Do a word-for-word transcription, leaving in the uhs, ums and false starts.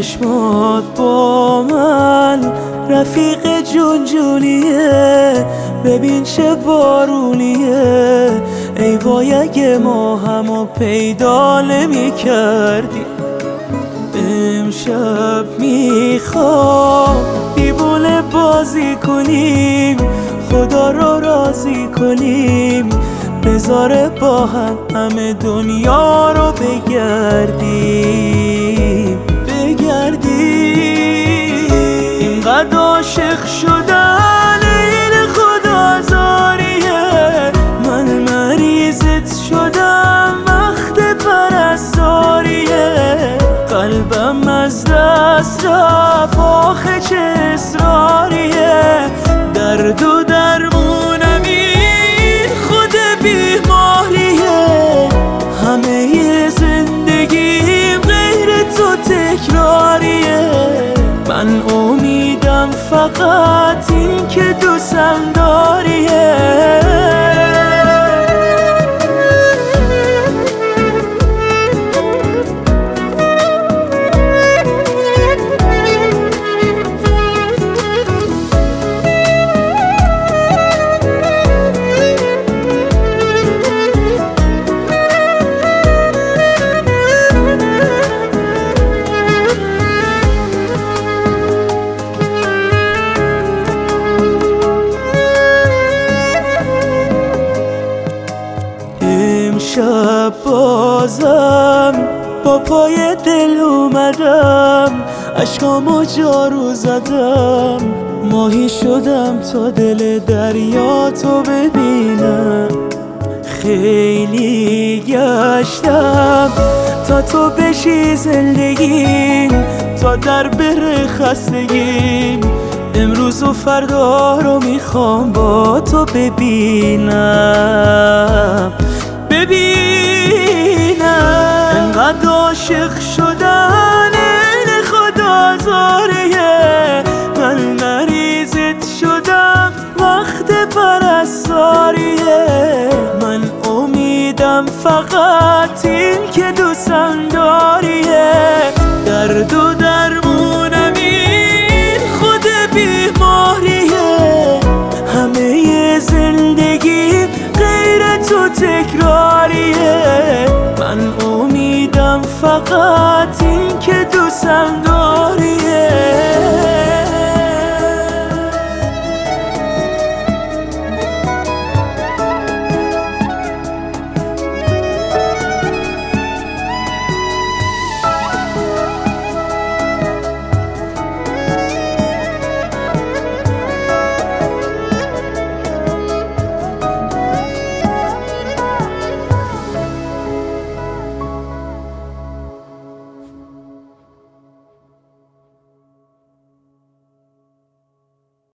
چشمات با من رفیق جون جونیه، ببین چه بارونیه. ای وای اگه ما همو پیدا نمی کردیم. امشب میخوام دیوونه بازی کنیم، خدا رو راضی کنیم، بذاره با هم همه دنیا رو بگردیم بگردیم. اینقدر عاشق شدن این خدا زاریه، من مریضت شدم وقت پرستاریه. قلبم از دست رفت آخه چه اصراریه، درد و درمونم این خود بیماریه. همه زندگیم غیر تو تکراریه، من امیدم فقط این که دوستم داریه. امشب بازم با پای دل اومدم، اشکامو جارو زدم، ماهی شدم تا دل دریا تو ببینم. خیلی گشتم تا تو بشی زندگیم، تا در بره خستگیم. امروز و فردا رو میخوام با تو ببینم ببینم. انقدر عاشق شدن این خدا زاریه، من مریضت شدم وقت پرستاریه. من امیدم فقط این که دوستم داریه، درد و درمونم این خود بیماریه. همه زندگی غیر تو تکراریه، من امیدم فقط این که دوستم داریه.